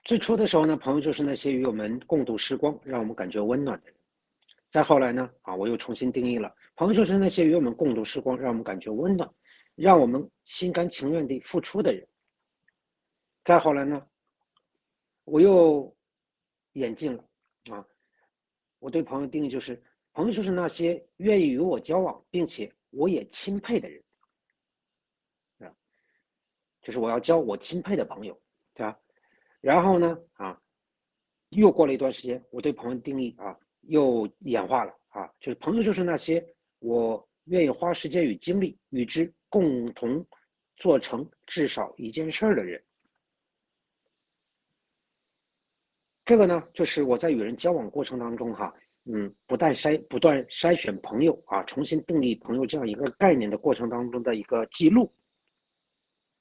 最初的时候呢，朋友就是那些与我们共度时光，让我们感觉温暖的人。再后来呢，我又重新定义了，朋友就是那些与我们共度时光，让我们感觉温暖，让我们心甘情愿地付出的人。再后来呢，我又演进了啊，我对朋友定义就是，朋友就是那些愿意与我交往，并且我也钦佩的人啊，就是我要交我钦佩的朋友，对吧？然后呢，又过了一段时间，我对朋友的定义又演化了就是朋友就是那些我愿意花时间与精力与之共同做成至少一件事的人。这个呢，就是我在与人交往过程当中不断筛选朋友重新定义朋友这样一个概念的过程当中的一个记录